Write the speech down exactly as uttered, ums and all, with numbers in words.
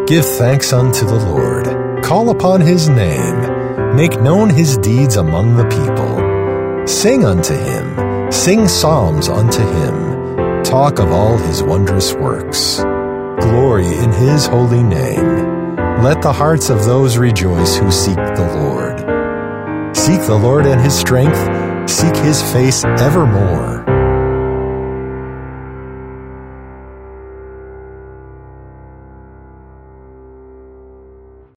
Give thanks unto the Lord. Call upon his name. Make known his deeds among the people. Sing unto him. Sing psalms unto him. Talk of all his wondrous works. Glory in his holy name. Let the hearts of those rejoice who seek the Lord. Seek the Lord and his strength. Seek his face evermore.